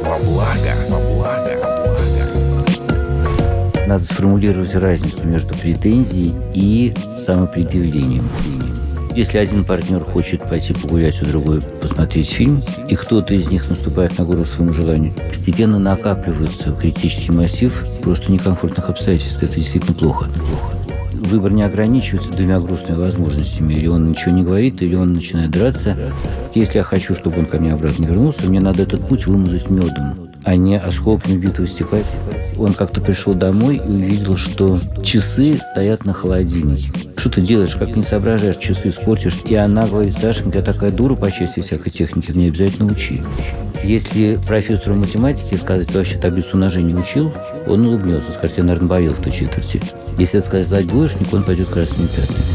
Надо сформулировать разницу между претензией и самопредъявлением. Если один партнер хочет пойти погулять, а другой посмотреть фильм, и кто-то из них наступает на горло своему желанию, постепенно накапливается критический массив просто некомфортных обстоятельств. Это действительно плохо. Выбор не ограничивается двумя грустными возможностями. Или он ничего не говорит, или он начинает драться. Если я хочу, чтобы он ко мне обратно вернулся, мне надо этот путь вымазать медом, а не осколками битого стекла. Он как-то пришел домой и увидел, что часы стоят на холодильнике. Что ты делаешь, как не соображаешь, часы испортишь? И она говорит: Сашенька, я такая дура по части всякой техники, мне обязательно учи. Если профессору математики сказать: ты вообще таблицу умножения учил, он улыбнется, скажет: я, наверное, болел в той четверти. Если это сказать двоечнику, он пойдет красными пятнами.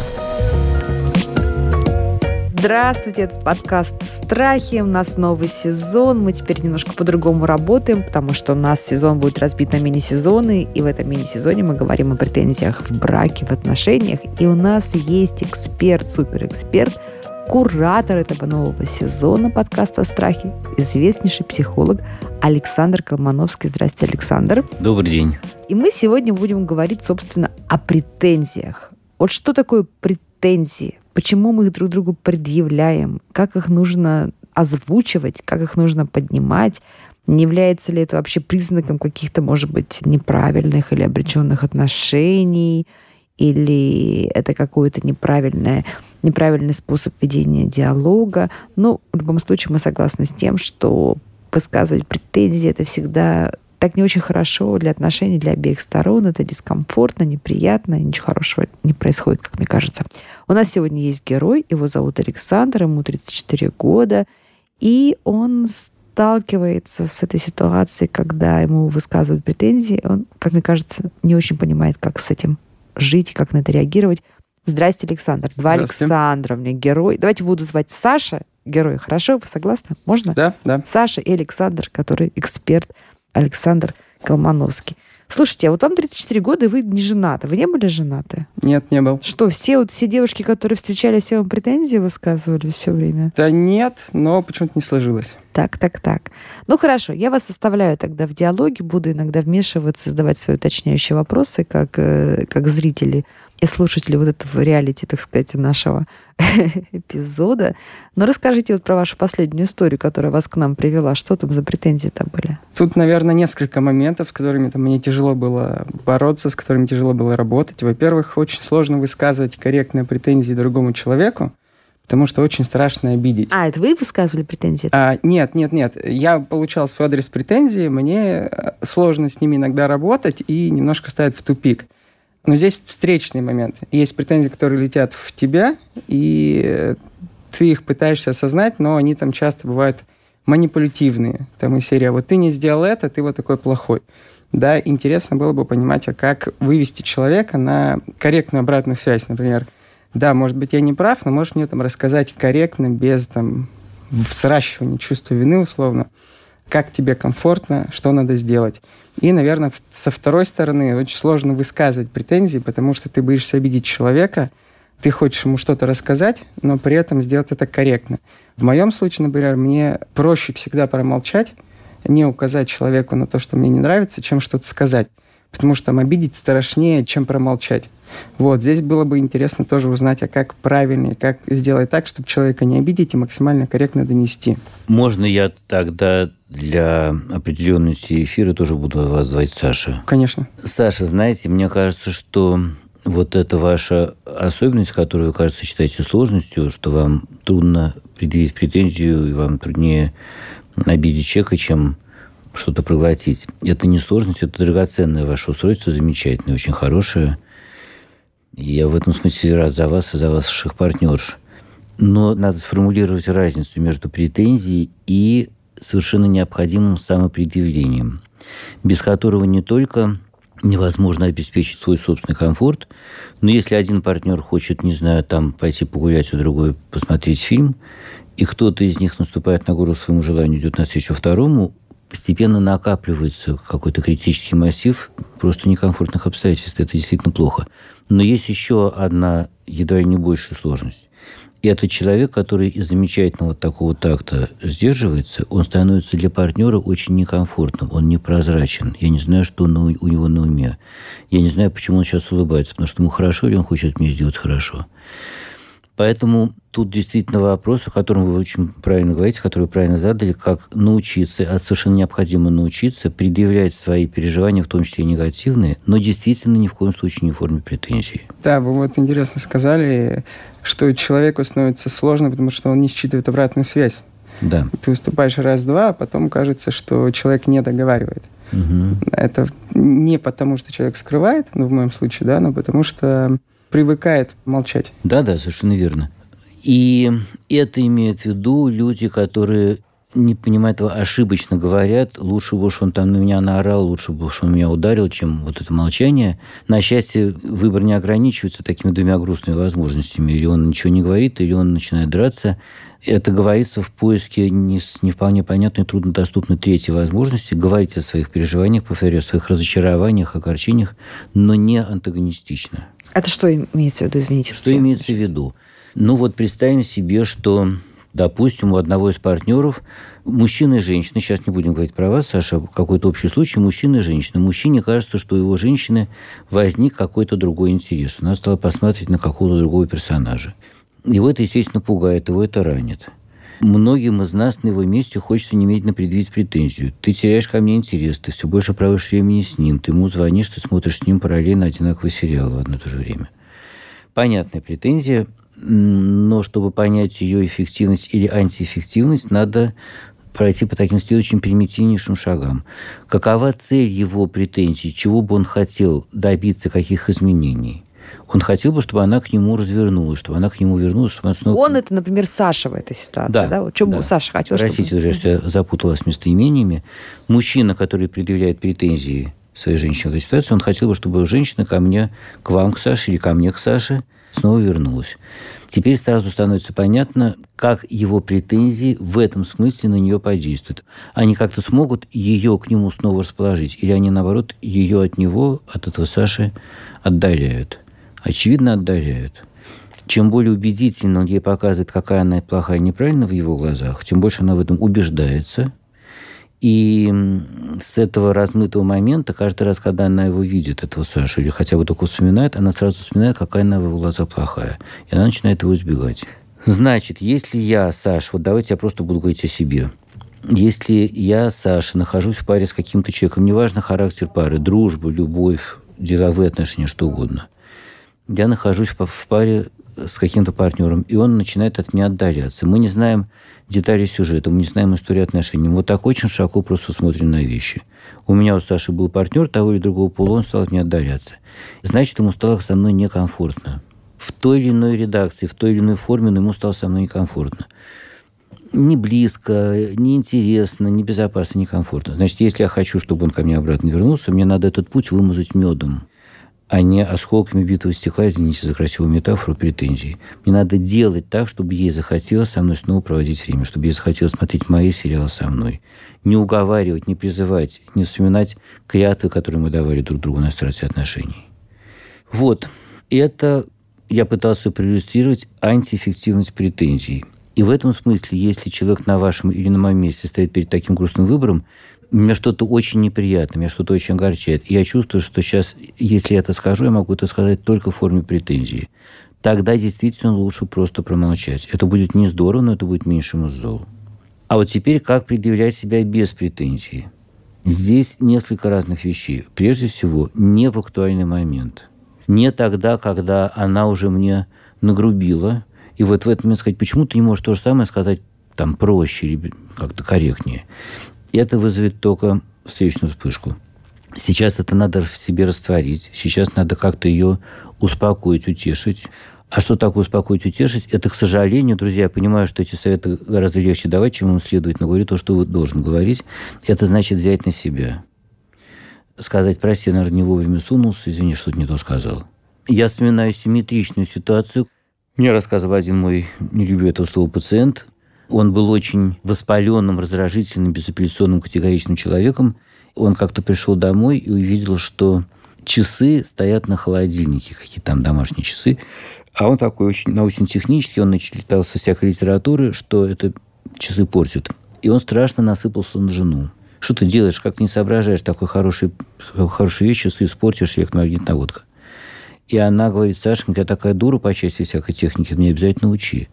Здравствуйте, это подкаст «Страхи». У нас новый сезон. Мы теперь немножко по-другому работаем, потому что у нас сезон будет разбит на мини-сезоны. И в этом мини-сезоне мы говорим о претензиях в браке, в отношениях. И у нас есть эксперт, суперэксперт, куратор этого нового сезона подкаста «Страхи», известнейший психолог Александр Колмановский. Здравствуйте, Александр. Добрый день. И мы сегодня будем говорить, собственно, о претензиях. Вот что такое претензии? Почему мы их друг другу предъявляем? Как их нужно озвучивать? Как их нужно поднимать? Не является ли это вообще признаком каких-то, может быть, неправильных или обреченных отношений? Или это какой-то неправильный способ ведения диалога? Ну, в любом случае, мы согласны с тем, что высказывать претензии — это всегда так не очень хорошо для отношений, для обеих сторон. Это дискомфортно, неприятно, ничего хорошего не происходит, как мне кажется. У нас сегодня есть герой, его зовут Александр, ему 34 года, и он сталкивается с этой ситуацией, когда ему высказывают претензии. Он, как мне кажется, не очень понимает, как с этим жить, как на это реагировать. Здрасте, Александр. Два Александра у меня герой. Давайте буду звать Саша, герой. Хорошо? Вы согласны? Можно? Да. Саша и Александр, который эксперт, Александр Колмановский. Слушайте, а вот вам 34 года, и вы не женаты. Вы не были женаты? Нет, не был. Что, все девушки, которые встречались, все вам претензии высказывали все время? Да нет, но почему-то не сложилось. Так. Ну хорошо, я вас оставляю тогда в диалоге, буду иногда вмешиваться, задавать свои уточняющие вопросы, как зрители и слушатели вот этого реалити, так сказать, нашего эпизода. Но расскажите вот про вашу последнюю историю, которая вас к нам привела. Что там за претензии-то были? Тут, наверное, несколько моментов, с которыми мне тяжело было бороться, с которыми тяжело было работать. Во-первых, очень сложно высказывать корректные претензии другому человеку, потому что очень страшно обидеть. А, это вы высказывали претензии? Нет. Я получал в свой адрес претензии, мне сложно с ними иногда работать и немножко ставит в тупик. Но здесь встречный момент. Есть претензии, которые летят в тебя, и ты их пытаешься осознать, но они там часто бывают манипулятивные. Там из серии: вот ты не сделал это, ты вот такой плохой. Да, интересно было бы понимать, а как вывести человека на корректную обратную связь, например. Да, может быть, я не прав, но можешь мне там рассказать корректно, без там сращивания чувства вины условно, как тебе комфортно, что надо сделать. И, наверное, со второй стороны очень сложно высказывать претензии, потому что ты боишься обидеть человека, ты хочешь ему что-то рассказать, но при этом сделать это корректно. В моем случае, например, мне проще всегда промолчать, не указать человеку на то, что мне не нравится, чем что-то сказать. Потому что там обидеть страшнее, чем промолчать. Вот, здесь было бы интересно тоже узнать, а как правильно, как сделать так, чтобы человека не обидеть и максимально корректно донести. Можно я тогда для определенности эфира тоже буду вас звать Саша? Конечно. Саша, знаете, мне кажется, что вот эта ваша особенность, которую вы, кажется, считаете сложностью, что вам трудно предъявить претензию, и вам труднее обидеть человека, чем что-то проглотить. Это не сложность, это драгоценное ваше устройство, замечательное, очень хорошее. И я в этом смысле рад за вас и за ваших партнерш. Но надо сформулировать разницу между претензией и совершенно необходимым самопредъявлением, без которого не только невозможно обеспечить свой собственный комфорт, но если один партнер хочет, не знаю, там пойти погулять, а другой посмотреть фильм, и кто-то из них наступает на горло своему желанию, идет навстречу второму, постепенно накапливается какой-то критический массив просто некомфортных обстоятельств. Это действительно плохо. Но есть еще одна, едва ли не большая сложность. И этот человек, который из замечательного такого такта сдерживается, он становится для партнера очень некомфортным, он непрозрачен. Я не знаю, что у него на уме. Я не знаю, почему он сейчас улыбается, потому что ему хорошо или он хочет мне сделать хорошо. Поэтому тут действительно вопрос, о котором вы очень правильно говорите, который вы правильно задали, как научиться, а совершенно необходимо научиться предъявлять свои переживания, в том числе и негативные, но действительно ни в коем случае не в форме претензий. Да, вы вот интересно сказали, что человеку становится сложно, потому что он не считывает обратную связь. Да. Ты выступаешь раз-два, а потом кажется, что человек не договаривает. Угу. Это не потому, что человек скрывает, ну, в моем случае, да, но потому что привыкает молчать. Да, совершенно верно. И это имеют в виду люди, которые не понимают этого, ошибочно говорят, лучше бы уж он там на меня наорал, лучше бы уж он меня ударил, чем вот это молчание. На счастье, выбор не ограничивается такими двумя грустными возможностями. Или он ничего не говорит, или он начинает драться. Это говорится в поиске не вполне понятной, труднодоступной третьей возможности говорить о своих переживаниях, повторяю, о своих разочарованиях, огорчениях, но не антагонистично. Это что имеется в виду, извините? Что имеется в виду? Ну вот представим себе, что, допустим, у одного из партнеров мужчина и женщина, сейчас не будем говорить про вас, Саша, какой-то общий случай, мужчина и женщина. Мужчине кажется, что у его женщины возник какой-то другой интерес. Она стала посмотреть на какого-то другого персонажа. Его это, естественно, пугает, его это ранит. Многим из нас на его месте хочется немедленно предъявить претензию. Ты теряешь ко мне интерес, ты все больше проводишь времени с ним, ты ему звонишь, ты смотришь с ним параллельно одинаковый сериал в одно и то же время. Понятная претензия, но чтобы понять ее эффективность или антиэффективность, надо пройти по таким следующим примитивнейшим шагам. Какова цель его претензий, чего бы он хотел добиться, каких изменений? Он хотел бы, чтобы она к нему развернулась, чтобы она к нему вернулась, чтобы она снова... Он это, например, Саша в этой ситуации, да? Что бы Саша хотел, Простите, чтобы... что я запуталась с местоимениями. Мужчина, который предъявляет претензии своей женщине в этой ситуации, он хотел бы, чтобы женщина ко мне, к вам, к Саше, или ко мне, к Саше, снова вернулась. Теперь сразу становится понятно, как его претензии в этом смысле на нее подействуют. Они как-то смогут ее к нему снова расположить, или они, наоборот, ее от него, от этого Саши, отдаляют. Очевидно, отдаляют. Чем более убедительно он ей показывает, какая она плохая и неправильная в его глазах, тем больше она в этом убеждается. И с этого размытого момента, каждый раз, когда она его видит, этого Сашу, или хотя бы только вспоминает, она сразу вспоминает, какая она в его глазах плохая. И она начинает его избегать. Значит, если я, Саша, вот давайте я просто буду говорить о себе. Если я, Саша, нахожусь в паре с каким-то человеком, неважно характер пары, дружба, любовь, деловые отношения, что угодно, я нахожусь в паре с каким-то партнером, и он начинает от меня отдаляться. Мы не знаем детали сюжета, мы не знаем истории отношений. Мы вот так очень широко просто смотрим на вещи. У меня у Саши был партнер того или другого пола, он стал от меня отдаляться. Значит, ему стало со мной некомфортно. В той или иной редакции, в той или иной форме, но ему стало со мной некомфортно. Не близко, не интересно, не безопасно, некомфортно. Значит, если я хочу, чтобы он ко мне обратно вернулся, мне надо этот путь вымазать медом, а не осколками битого стекла, извините за красивую метафору, претензий. Мне надо делать так, чтобы ей захотелось со мной снова проводить время, чтобы ей захотелось смотреть мои сериалы со мной. Не уговаривать, не призывать, не вспоминать клятвы, которые мы давали друг другу на старте отношений. Вот. Это я пытался проиллюстрировать антиэффективность претензий. И в этом смысле, если человек на вашем или на моем месте стоит перед таким грустным выбором, мне что-то очень неприятно, меня что-то очень огорчает. И я чувствую, что сейчас, если я это скажу, я могу это сказать только в форме претензии. Тогда действительно лучше просто промолчать. Это будет не здорово, но это будет меньшему злу. А вот теперь, как предъявлять себя без претензий? Здесь несколько разных вещей. Прежде всего, не в актуальный момент. Не тогда, когда она уже мне нагрубила. И вот в этот момент сказать, почему ты не можешь то же самое сказать там проще или как-то корректнее. Это вызовет только встречную вспышку. Сейчас это надо в себе растворить. Сейчас надо как-то ее успокоить, утешить. А что такое успокоить, утешить? Это, к сожалению, друзья, я понимаю, что эти советы гораздо легче давать, чем им следовать, но говорю то, что вы должны говорить. Это значит взять на себя. Сказать, прости, я, наверное, не вовремя сунулся, извини, что-то не то сказал. Я вспоминаю симметричную ситуацию. Мне рассказывал один мой, не люблю этого слова, пациент. Он был очень воспаленным, раздражительным, безапелляционным, категоричным человеком. Он как-то пришел домой и увидел, что часы стоят на холодильнике, какие-то там домашние часы. А он такой очень научно-технический, он начитал со всякой литературы, что это часы портят. И он страшно насыпался на жену. Что ты делаешь, как ты не соображаешь такой хорошей вещи, часы испортишь, электромагнитная наводка. И она говорит: Сашенька, я такая дура по части всякой техники, ты меня обязательно учи.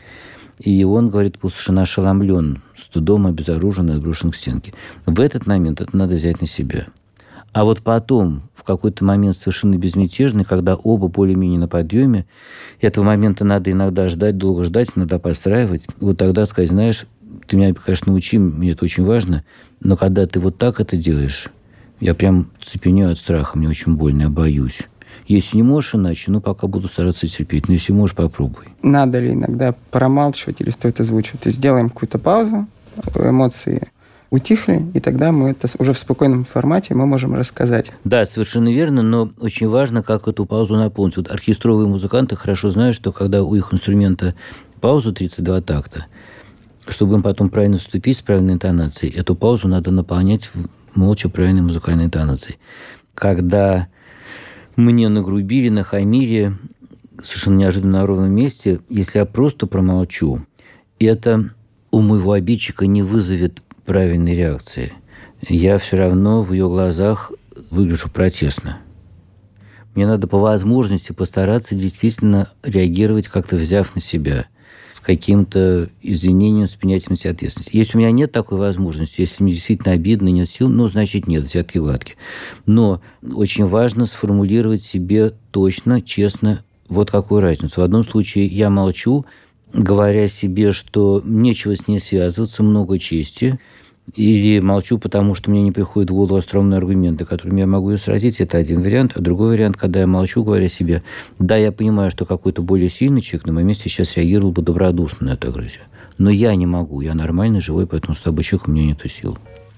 И он, говорит, был совершенно ошеломлен, стыдом, обезоружен и отброшен к стенке. В этот момент это надо взять на себя. А вот потом, в какой-то момент совершенно безмятежный, когда оба более-менее на подъеме, этого момента надо иногда ждать, долго ждать, иногда подстраивать. Вот тогда сказать: знаешь, ты меня, конечно, научи, мне это очень важно, но когда ты вот так это делаешь, я прям цепенею от страха, мне очень больно, я боюсь. Если не можешь иначе, пока буду стараться терпеть. Но если можешь, попробуй. Надо ли иногда промалчивать или стоит озвучивать? То есть сделаем какую-то паузу, эмоции утихли, и тогда мы это уже в спокойном формате мы можем рассказать. Да, совершенно верно, но очень важно, как эту паузу наполнить. Вот оркестровые музыканты хорошо знают, что когда у их инструмента пауза 32 такта, чтобы им потом правильно вступить с правильной интонацией, эту паузу надо наполнять молча правильной музыкальной интонацией. Когда мне нагрубили, нахамили совершенно неожиданно на ровном месте, если я просто промолчу, это у моего обидчика не вызовет правильной реакции. Я все равно в ее глазах выгляжу протестно. Мне надо по возможности постараться действительно реагировать, как-то взяв на себя, с каким-то извинением, с принятием на себя ответственности. Если у меня нет такой возможности, если мне действительно обидно, нет сил, значит, нет, взятки гладкие. Но очень важно сформулировать себе точно, честно, вот какую разницу. В одном случае я молчу, говоря себе, что нечего с ней связываться, много чести, или молчу, потому что мне не приходят в голову остроумные аргументы, которыми я могу ее сразить. Это один вариант. А другой вариант, когда я молчу, говоря себе: да, я понимаю, что какой-то более сильный человек на моем месте сейчас реагировал бы добродушно на эту агрессию. Но я не могу. Я нормальный, живой, поэтому с тобой человек, у меня нет сил.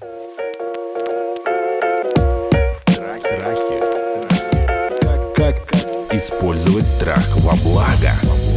Как использовать страх во благо?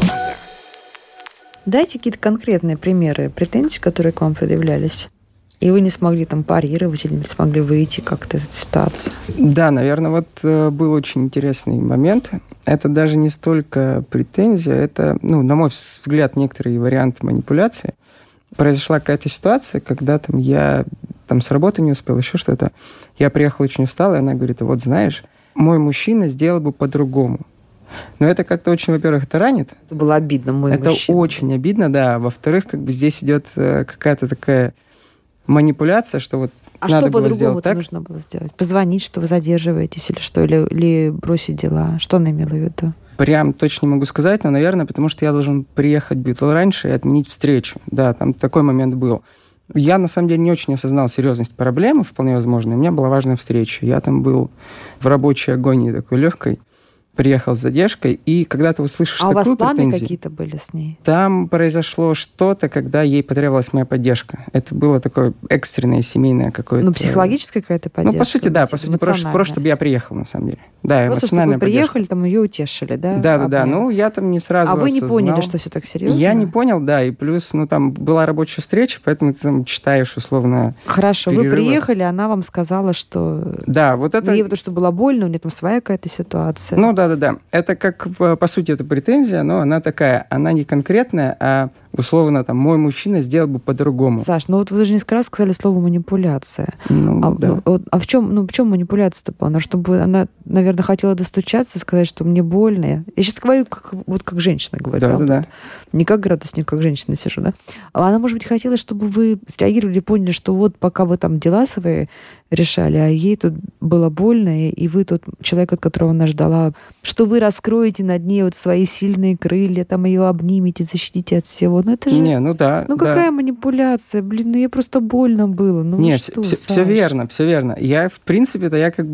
Дайте какие-то конкретные примеры претензий, которые к вам предъявлялись. И вы не смогли там парировать или не смогли выйти как-то из этой ситуации? Да, наверное, вот был очень интересный момент. Это даже не столько претензия, это, на мой взгляд, некоторые варианты манипуляции. Произошла какая-то ситуация, когда я с работы не успел, еще что-то. Я приехал очень устал, и она говорит: вот знаешь, мой мужчина сделал бы по-другому. Но это как-то очень, во-первых, это ранит. Это было обидно, мой это мужчина. Это очень обидно, да. Во-вторых, здесь идет какая-то такая манипуляция, что вот надо было сделать так. А что по-другому нужно было сделать? Позвонить, что вы задерживаетесь, или что? Или бросить дела? Что она имела в виду? Прям точно не могу сказать, но, наверное, потому что я должен приехать раньше и отменить встречу. Да, там такой момент был. Я, на самом деле, не очень осознал серьезность проблемы, вполне возможно. У меня была важная встреча. Я там был в рабочей агонии такой легкой. Приехал с задержкой, и когда ты услышишь такую претензию... А у вас планы какие-то были с ней? Там произошло что-то, когда ей потребовалась моя поддержка. Это было такое экстренное, семейное какое-то... Психологическая какая-то поддержка? По сути, да. По сути, просто чтобы я приехал, на самом деле. Да, просто чтобы вы приехали, там ее утешили, да? Да. Я там не сразу А вы не осознал. поняли, что все так серьезно? Я не понял, да. И плюс, там была рабочая встреча, поэтому ты там читаешь условно... Хорошо, вы приехали, она вам сказала, что... Да, вот это... Ей потому что было больно, у нее там своя какая-то ситуация. Да. Это как, по сути, это претензия, но она такая, она не конкретная, а условно, мой мужчина сделал бы по-другому. Саш, вот вы же несколько раз сказали слово манипуляция. Да. А в чем манипуляция-то была? Чтобы она, наверное, хотела достучаться, сказать, что мне больно. Я сейчас говорю, как женщина говорит. Да. Не как градусник, как женщина сижу, да? А она, может быть, хотела, чтобы вы среагировали и поняли, что вот пока вы там дела свои решали, а ей тут было больно, и вы тот человек, от которого она ждала, что вы раскроете над ней вот свои сильные крылья, там ее обнимете, защитите от всего. Это же... какая манипуляция? Ей просто больно было. Нет, все верно. Я, в принципе,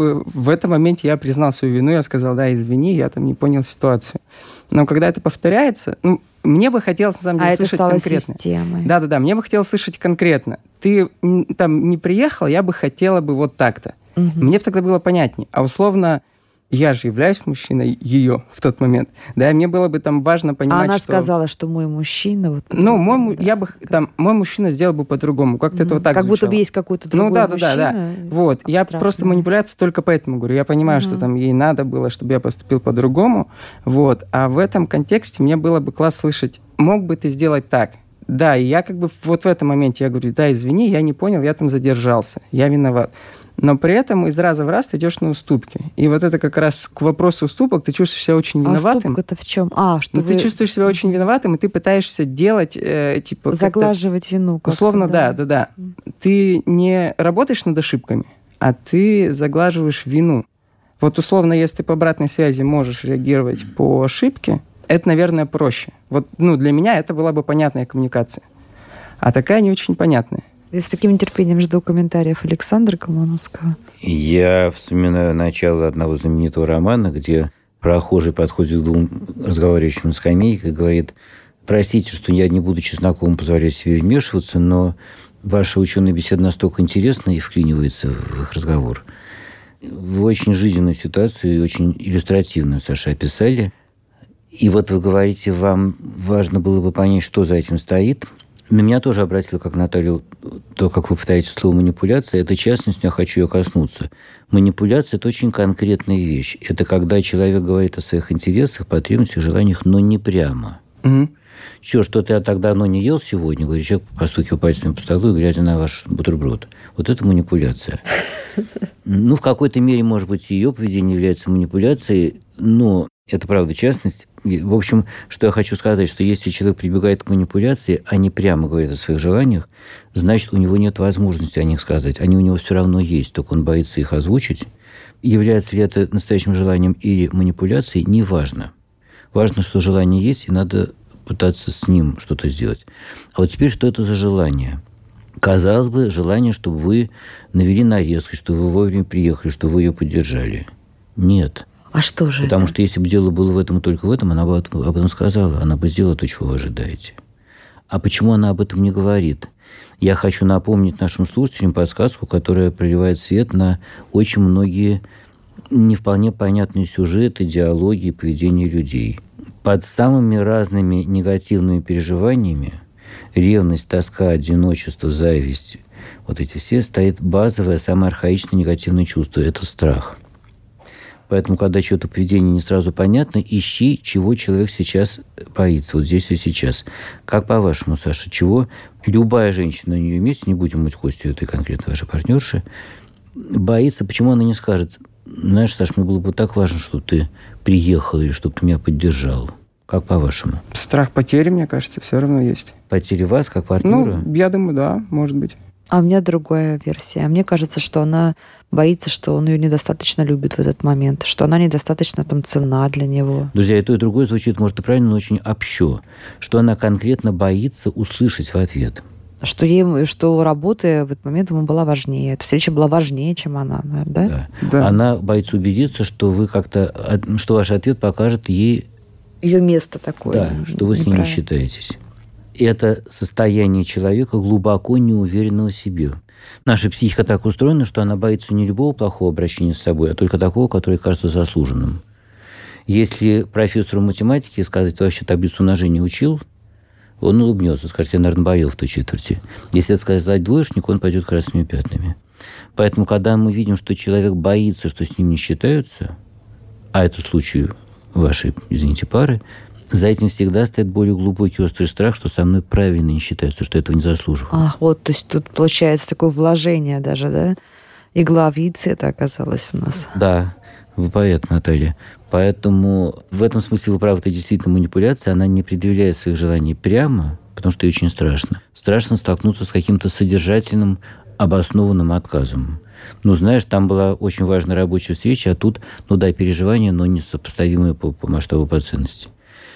в этом моменте я признал свою вину, я сказал: да, извини, я там не понял ситуацию. Но когда это повторяется, мне бы хотелось, на самом деле, слышать конкретно. Системой. Да, мне бы хотелось слышать конкретно. Ты там не приехал, я бы хотела бы вот так-то. Угу. Мне бы тогда было понятнее. А условно, я же являюсь мужчиной ее в тот момент. Да, мне было бы там важно понимать, она что... сказала, что мой мужчина... Вот, мой мужчина сделал бы по-другому. Как-то это вот так как звучало. будто бы есть какой-то другой мужчина. Да. Вот. Я просто манипуляция только поэтому говорю. Я понимаю, что там ей надо было, чтобы я поступил по-другому. Вот. А в этом контексте мне было бы классно слышать, мог бы ты сделать так? Да, и я как бы вот в этом моменте я говорю, да, извини, я не понял, я там задержался, я виноват. Но при этом из раза в раз ты идешь на уступки. И вот это как раз к вопросу уступок, ты чувствуешь себя очень виноватым. А уступка-то в чем? Ты чувствуешь себя очень виноватым, и ты пытаешься делать, заглаживать вину. Условно, да. Ты не работаешь над ошибками, а ты заглаживаешь вину. Вот условно, если ты по обратной связи можешь реагировать по ошибке, это, наверное, проще. Вот, для меня это была бы понятная коммуникация. А такая не очень понятная. Я с таким нетерпением жду комментариев Александра Колмановского. Я вспоминаю начало одного знаменитого романа, где прохожий подходит к двум разговаривающим на скамейке и говорит: простите, что я, не будучи знакомым, позволяю себе вмешиваться, но ваша ученая беседа настолько интересна и вклинивается в их разговор. Вы очень жизненную ситуацию и очень иллюстративную, Саша, описали. И вот вы говорите, вам важно было бы понять, что за этим стоит. На меня тоже обратило, как Наталью, то, как вы пытаетесь слово «манипуляция». Это частность, я хочу ее коснуться. Манипуляция – это очень конкретная вещь. Это когда человек говорит о своих интересах, потребностях, желаниях, но не прямо. Угу. Что-то я так давно не ел сегодня, говорит человек, постукивая пальцами по столу и глядя на ваш бутерброд. Вот это манипуляция. В какой-то мере, может быть, ее поведение является манипуляцией, но это, правда, частность. В общем, что я хочу сказать, что если человек прибегает к манипуляции, а не прямо говорит о своих желаниях, значит, у него нет возможности о них сказать. Они у него все равно есть, только он боится их озвучить. Является ли это настоящим желанием или манипуляцией, неважно. Важно, что желание есть, и надо пытаться с ним что-то сделать. А вот теперь, что это за желание? Казалось бы, желание, чтобы вы навели нарезку, чтобы вы вовремя приехали, чтобы вы ее поддержали. Нет. А что же Потому это? что если бы дело было в этом и только в этом, она бы об этом сказала. Она бы сделала то, чего вы ожидаете. А почему она об этом не говорит? Я хочу напомнить нашим слушателям подсказку, которая проливает свет на очень многие не вполне понятные сюжеты, диалоги и поведение людей. Под самыми разными негативными переживаниями – ревность, тоска, одиночество, зависть – вот эти все – стоит базовое, самое архаичное негативное чувство – это страх. Поэтому, когда чье-то поведение не сразу понятно, ищи, чего человек сейчас боится, вот здесь и сейчас. Как по-вашему, Саша, чего любая женщина на ее месте, не будем мыть кости этой конкретной вашей партнерши, боится, почему она не скажет: знаешь, Саш, мне было бы так важно, чтобы ты приехал или чтобы ты меня поддержал. Как по-вашему? Страх потери, мне кажется, все равно есть. Потери вас как партнера? Я думаю, да, может быть. А у меня другая версия. Мне кажется, что она боится, что он ее недостаточно любит в этот момент, что она недостаточно ценна для него. Друзья, и то, и другое звучит, может, и правильно, но очень общо. Что она конкретно боится услышать в ответ. Что работа в этот момент ему была важнее. Эта встреча была важнее, чем она, да? Да. Она боится убедиться, что что ваш ответ покажет ей... Ее место такое. Да, что вы с ней не считаетесь. Это состояние человека, глубоко неуверенного в себе. Наша психика так устроена, что она боится не любого плохого обращения с собой, а только такого, которое кажется заслуженным. Если профессору математики сказать: ты вообще таблицу умножения учил, он улыбнется, скажет: я, наверное, болел в той четверти. Если это сказать двоечнику, он пойдет красными пятнами. Поэтому, когда мы видим, что человек боится, что с ним не считаются, а это случай вашей, извините, пары, за этим всегда стоит более глубокий острый страх, что со мной правильно не считается, что этого не заслуживаю. То есть тут получается такое вложение даже, да? Игла в яйце это оказалось у нас. Да, вы поэт, Наталья. Поэтому в этом смысле вы правы, это действительно манипуляция. Она не предъявляет своих желаний прямо, потому что ей очень страшно. Страшно столкнуться с каким-то содержательным, обоснованным отказом. Знаешь, там была очень важная рабочая встреча, а тут, переживания, но несопоставимые по масштабу, по ценности.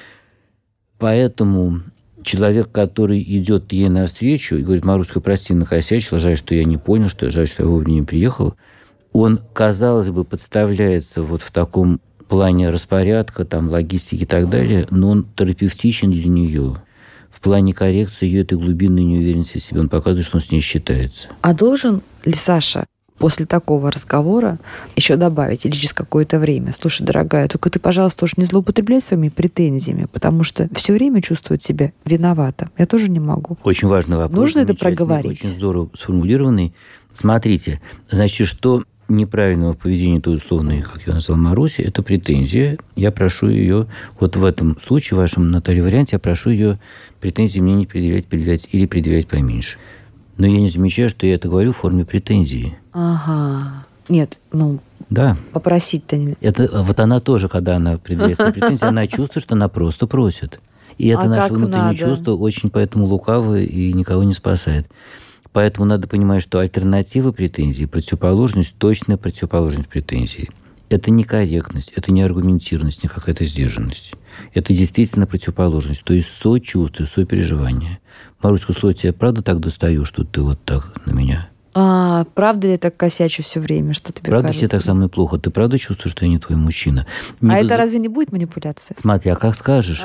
Поэтому человек, который идет ей навстречу и говорит: Маруська, прости, накосячила, жаль, что я не понял, жаль, что я вовремя не приехал, он, казалось бы, подставляется вот в таком плане распорядка, логистики и так далее, но он терапевтичен для нее. В плане коррекции ее этой глубинной неуверенности в себе. Он показывает, что он с ней считается. А должен ли Саша после такого разговора еще добавить, или через какое-то время: слушай, дорогая, только ты, пожалуйста, уж не злоупотребляй своими претензиями, потому что все время чувствовать себя виноватым я тоже не могу. Очень важный вопрос. Нужно это проговорить. Очень здорово сформулированный. Смотрите, значит, что неправильного поведения той условной, как я назвал, Маруси, это претензия. Я прошу ее, вот в этом случае, в вашем, Наталья, варианте, я прошу ее претензии мне не предъявлять или предъявлять поменьше. Но я не замечаю, что я это говорю в форме претензии. Ага. Нет, да. Попросить-то не... Это, вот она тоже, когда она предъявляет свои претензии, она чувствует, что она просто просит. И это наше внутреннее чувство очень поэтому лукавое и никого не спасает. Поэтому надо понимать, что альтернатива претензии, противоположность, точная противоположность претензии. Это не корректность, это не аргументированность, не какая-то сдержанность. Это действительно противоположность, то есть сочувствие, сопереживание. Маруська, слово, тебя правда так достаю, что ты вот так на меня? Правда ли я так косячу все время, что тебе правда кажется? Тебе так со мной плохо? Ты правда чувствуешь, что я не твой мужчина? Это разве не будет манипуляция? Смотри, а как скажешь?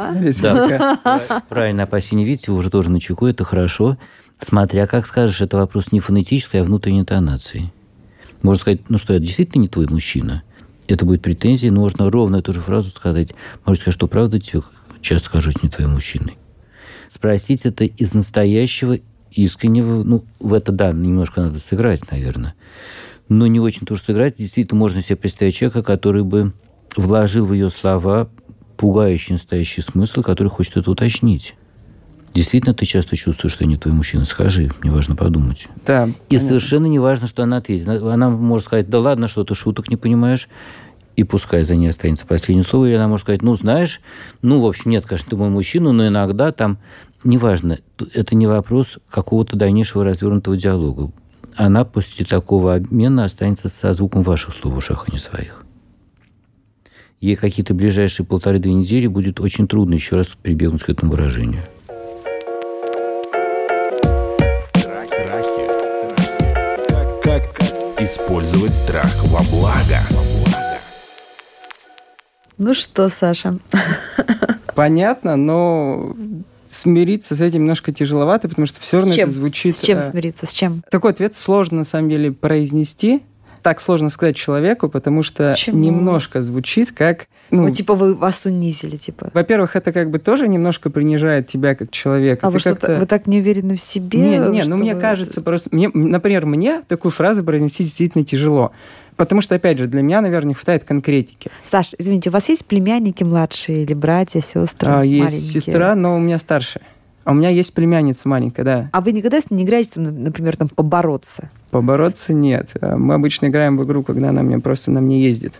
Да, правильно, опасение, видите, вы уже тоже на чеку, это хорошо. Смотря как скажешь, это вопрос не фонетической, а внутренней интонации. Можно сказать, что я действительно не твой мужчина. Это будет претензия, но можно ровно эту же фразу сказать. Можно сказать, что правда тебе часто кажусь не твоим мужчиной. Спросить это из настоящего, искреннего. В это, да, немножко надо сыграть, наверное. Но не очень тоже сыграть. Действительно, можно себе представить человека, который бы вложил в ее слова пугающий настоящий смысл, который хочет это уточнить. Действительно, ты часто чувствуешь, что я не твой мужчина. Скажи, мне важно подумать. Да, и понятно. Совершенно не важно, что она ответит. Она может сказать, да ладно, что ты шуток не понимаешь, и пускай за ней останется последнее слово. Или она может сказать, знаешь, в общем, нет, конечно, ты мой мужчина, но иногда там, неважно, это не вопрос какого-то дальнейшего развернутого диалога. Она после такого обмена останется со звуком ваших слов в ушах, а не своих. Ей какие-то ближайшие 1,5-2 недели будет очень трудно еще раз прибегнуть к этому выражению. Как использовать страх во благо? Ну что, Саша? Понятно, но смириться с этим немножко тяжеловато, потому что все равно это звучит... С чем смириться? С чем? Такой ответ сложно, на самом деле, произнести. Так сложно сказать человеку, потому что Почему? Немножко звучит как... вы вас унизили, Во-первых, это тоже немножко принижает тебя как человека. А вы так не уверены в себе? Мне кажется, просто... Например, мне такую фразу произнести действительно тяжело. Потому что, опять же, для меня, наверное, не хватает конкретики. Саш, извините, у вас есть племянники младшие или братья, сестры маленькие? Есть сестра, но у меня старшая. А у меня есть племянница маленькая, да. А вы никогда с ней не играете, например, побороться? Побороться нет. Мы обычно играем в игру, когда она на мне ездит.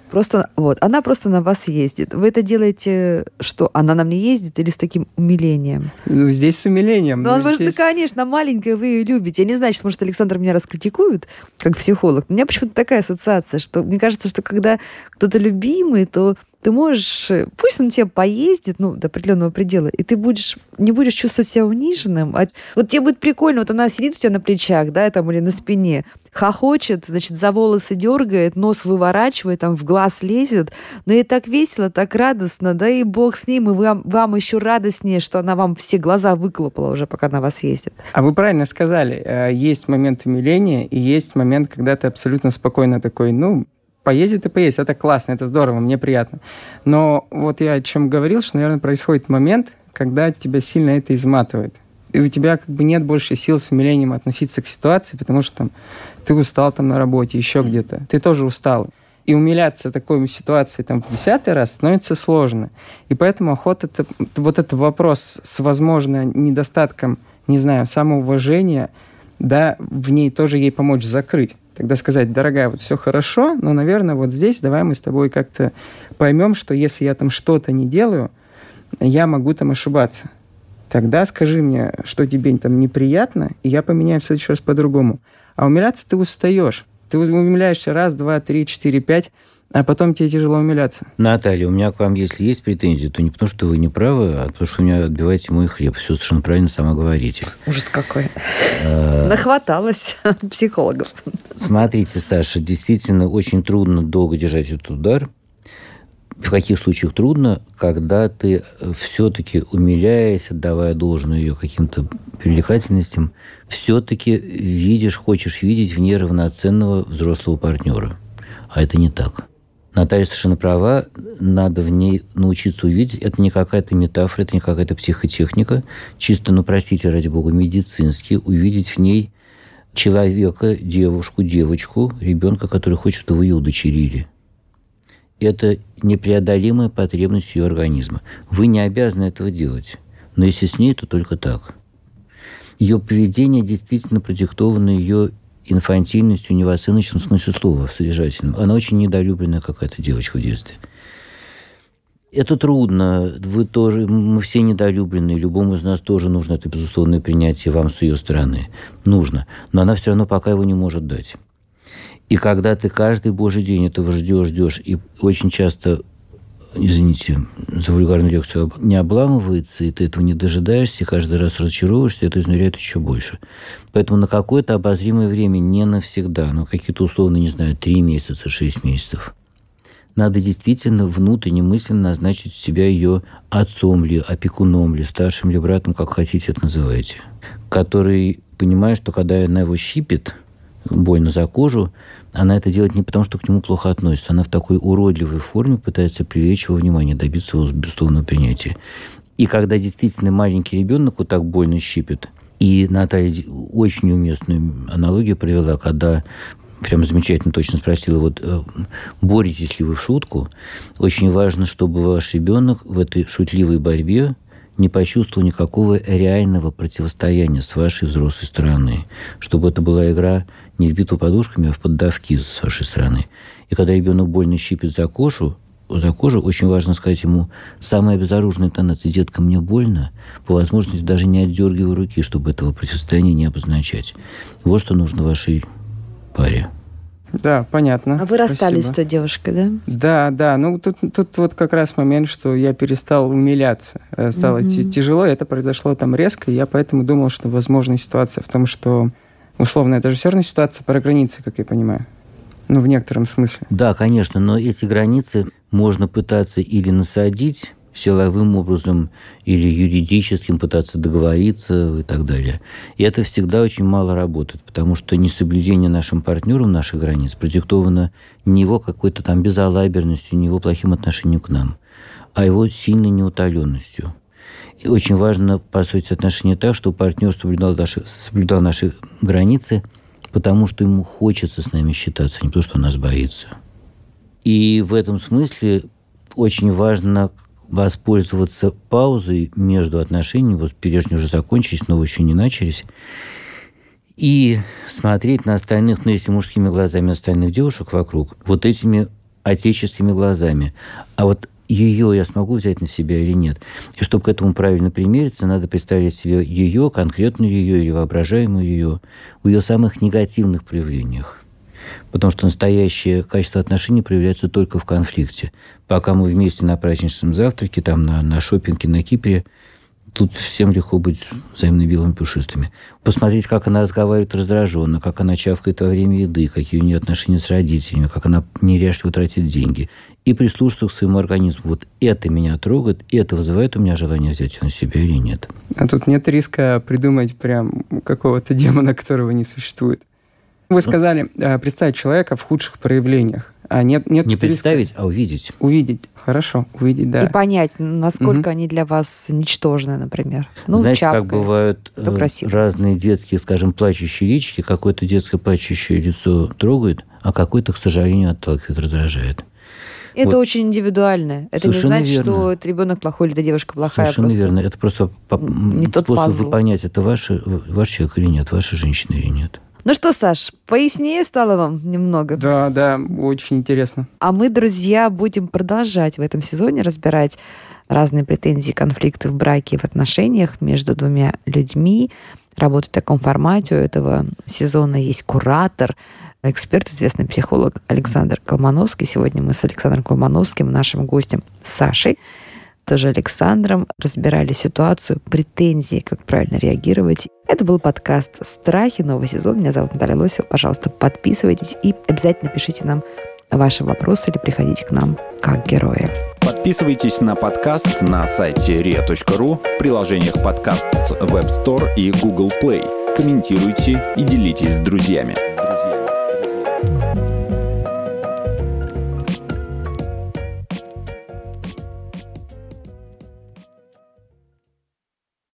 Она просто на вас ездит. Вы это делаете, что она на мне ездит, или с таким умилением? Здесь с умилением. Конечно, маленькая, вы ее любите. Я не знаю, может, Александр меня раскритикует, как психолог. У меня почему-то такая ассоциация, что мне кажется, что когда кто-то любимый, то ты можешь... Пусть он тебе поездит, до определенного предела, и ты не будешь чувствовать себя униженным. Вот тебе будет прикольно, она сидит у тебя на плечах, да, или на спине, хохочет, за волосы дергает, нос выворачивает, в глаз лезет. Но ей так весело, так радостно, да и бог с ним, и вам еще радостнее, что она вам все глаза выколупала уже, пока на вас ездит. А вы правильно сказали, есть момент умиления, и есть момент, когда ты абсолютно спокойно такой, поездит и поездит, это классно, это здорово, мне приятно. Но вот я о чем говорил, что, наверное, происходит момент, когда тебя сильно это изматывает. И у тебя нет больше сил с умилением относиться к ситуации, потому что ты устал на работе, еще где-то. Ты тоже устал. И умиляться такой ситуации в 10-й раз становится сложно. И поэтому охота, этот вопрос с, возможно, недостатком, самоуважения, да, в ней тоже ей помочь закрыть. Тогда сказать, дорогая, все хорошо, но, наверное, здесь давай мы с тобой как-то поймем, что если я что-то не делаю, я могу ошибаться. Тогда скажи мне, что тебе неприятно, и я поменяю в следующий раз по-другому. А умиляться ты устаешь. Ты умиляешься 1, 2, 3, 4, 5, а потом тебе тяжело умиляться. Наталья, у меня к вам, если есть претензии, то не потому, что вы не правы, а потому, что вы меня отбиваете мой хлеб. Все совершенно правильно сама говорите. Ужас какой. Нахваталась психологов. Смотрите, Саша, действительно очень трудно долго держать этот удар. В каких случаях трудно, когда ты все-таки, умиляясь, отдавая должное ее каким-то привлекательностям, все-таки видишь, хочешь видеть в ней равноценного взрослого партнера. А это не так. Наталья совершенно права, надо в ней научиться увидеть. Это не какая-то метафора, это не какая-то психотехника. Чисто, простите, ради бога, медицински увидеть в ней человека, девушку, девочку, ребенка, который хочет, чтобы вы ее удочерили. Это непреодолимая потребность ее организма. Вы не обязаны этого делать. Но если с ней, то только так. Ее поведение действительно продиктовано ее инфантильностью, не в оценочном смысле слова, в содержательном. Она очень недолюбленная какая-то девочка в детстве. Это трудно. Вы тоже, мы все недолюбленные. Любому из нас тоже нужно это безусловное принятие вам с ее стороны. Нужно. Но она все равно пока его не может дать. И когда ты каждый божий день этого ждешь, и очень часто, извините за вульгарную лекцию, не обламывается, и ты этого не дожидаешься, и каждый раз разочаровываешься, это изнуряет еще больше. Поэтому на какое-то обозримое время, не навсегда, какие-то условно, 3 месяца, 6 месяцев, надо действительно внутренне, мысленно назначить себя ее отцом ли, опекуном ли, старшим ли братом, как хотите это называйте, который понимает, что когда она его щипит, больно за кожу, она это делает не потому, что к нему плохо относится. Она в такой уродливой форме пытается привлечь его внимание, добиться его безусловного принятия. И когда действительно маленький ребенок вот так больно щипит, и Наталья очень уместную аналогию провела, когда прям замечательно точно спросила, боретесь ли вы в шутку, очень важно, чтобы ваш ребенок в этой шутливой борьбе не почувствовал никакого реального противостояния с вашей взрослой стороны. Чтобы это была игра не в битву подушками, а в поддавки с вашей стороны. И когда ребенок больно щипит за кожу, очень важно сказать ему самая безоружная интонация: «Детка, мне больно», по возможности даже не отдергивая руки, чтобы этого противостояния не обозначать. Вот что нужно вашей паре. Да, понятно. А вы расстались Спасибо. с той девушкой, да? Да. Тут вот как раз момент, что я перестал умиляться. Стало тяжело, это произошло там резко, и я поэтому думал, что возможна ситуация в том, что, условно, это же все равно ситуация про границы, как я понимаю. В некотором смысле. Да, конечно, но эти границы можно пытаться или насадить силовым образом, или юридическим пытаться договориться и так далее. И это всегда очень мало работает, потому что несоблюдение нашим партнером наших границ продиктовано не его какой-то там безалаберностью, не его плохим отношением к нам, а его сильной неутоленностью. И очень важно построить отношения так, чтобы партнер соблюдал наши границы, потому что ему хочется с нами считаться, а не потому что он нас боится. И в этом смысле очень важно воспользоваться паузой между отношениями, прежние уже закончились, новые еще не начались, и смотреть на остальных, если мужскими глазами остальных девушек вокруг, этими отеческими глазами. А ее я смогу взять на себя или нет? И чтобы к этому правильно примериться, надо представлять себе ее, конкретную ее или воображаемую ее, в ее самых негативных проявлениях. Потому что настоящее качество отношений проявляется только в конфликте. Пока мы вместе на праздничном завтраке, там на шопинге на Кипре, тут всем легко быть взаимно белыми пушистыми. Посмотреть, как она разговаривает раздраженно, как она чавкает во время еды, какие у нее отношения с родителями, как она неряшливо тратит деньги. И прислушаться к своему организму. Это меня трогает, и это вызывает у меня желание взять ее на себя или нет. А тут нет риска придумать прям какого-то демона, которого не существует. Вы сказали представить человека в худших проявлениях. А нет не представить, а увидеть. Увидеть. Хорошо, увидеть, да. И понять, насколько они для вас ничтожны, например. Знаете, чавкает, как бывают разные детские, скажем, плачущие личики. Какое-то детское плачущее лицо трогает, а какое-то, к сожалению, отталкивает, раздражает. Это очень индивидуально. Это совершенно не значит, верно. что это ребенок плохой или эта девушка плохая. Совершенно верно. Это просто способ понять, это ваш человек или нет, ваша женщина или нет. Ну что, Саш, пояснее стало вам немного? Да, очень интересно. А мы, друзья, будем продолжать в этом сезоне разбирать разные претензии, конфликты в браке и в отношениях между двумя людьми. Работать в таком формате. У этого сезона есть куратор, эксперт, известный психолог Александр Колмановский. Сегодня мы с Александром Колмановским, нашим гостем Сашей, тоже Александром, разбирали ситуацию, претензии, как правильно реагировать. Это был подкаст «Страхи», новый сезон. Меня зовут Наталья Лосева. Пожалуйста, подписывайтесь и обязательно пишите нам ваши вопросы или приходите к нам как герои. Подписывайтесь на подкаст на сайте ria.ru, в приложениях подкаст с Web Store и Google Play. Комментируйте и делитесь с друзьями.